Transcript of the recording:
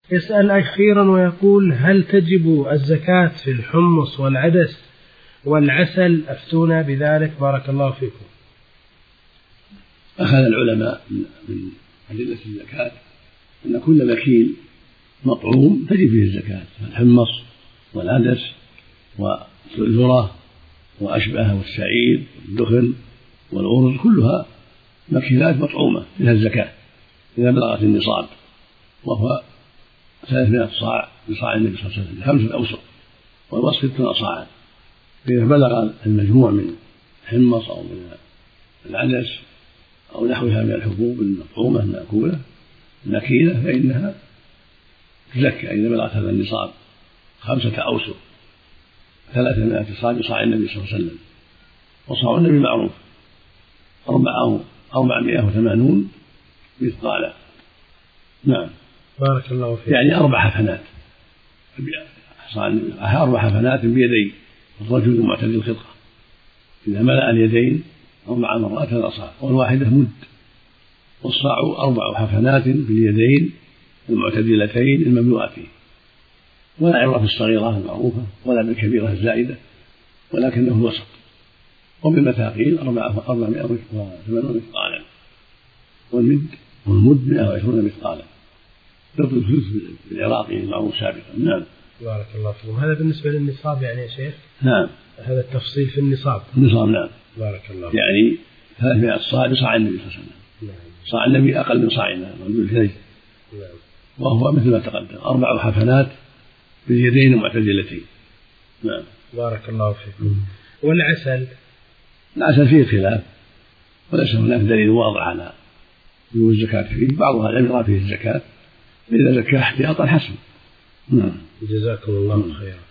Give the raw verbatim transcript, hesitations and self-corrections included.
يسأل أخيرا ويقول: هل تجب الزكاة في الحمص والعدس والعسل؟ أفتونا بذلك بارك الله فيكم. أخذ العلماء من أدلة الزكاة أن كل مكيل مطعوم تجب فيه الزكاة، الحمص والعدس والذرة وأشبه والشعير والدخن والأرز كلها مكيلات مطعومة فيها الزكاة إذا بلغت النصاب، وهو ثلاثمائة صاع بصاع النبي صلى الله عليه وسلم خمسة أوسق والوسط ستون صاعا. فإذا بلغ المجموع من الحمص أو من العدس أو نحوها من الحبوب المطعومة المأكولة المكيلة فإنها تزكى إذا بلغت هذا النصاب خمسة أوسق ثلاثمائة صاع بصاع النبي صلى الله عليه وسلم. وصاع النبي معروف أربعة أربعمائة وثمانون مثقالا. نعم بارك الله فيك. يعني أربع حفنات، أربع حفنات بيدي الرجل المعتدل الخلقة، إذا ملأ اليدين أربع مرات هذا صاع، والواحدة مد، والصاع أربع حفنات باليدين المعتدلتين المملوءتين، ولا عبرة في الصغيرة المعروفة ولا بالكبيرة الزائدة، ولكنه الوسط. وبالمثاقيل أربعمائة وثمانون مثقالا، والمد والمد مائة وعشرون مثقالا، ضد الفلس بالعراقي المعروف سابقا. نعم بارك الله فيكم. هذا بالنسبة للنصاب يعني يا شيخ؟ نعم هذا التفصيل في النصاب. النصاب نعم. بارك الله يعني ثلاثمائة صاع بصاع النبي صلى الله عليه وسلم. نعم. صاع النبي أقل من صاعنا بالكذب. نعم. وهو مثل ما تقدم أربع حفنات باليدين المعتدلتين. نعم بارك الله فيكم. والعسل؟ العسل فيه خلاف، وليس هناك دليل واضح على وجوب الزكاة فيه، بعض أهل العلم يرى فيه الزكاة، إذا زكاه احتياطا حسن. نعم جزاكم الله خيرا.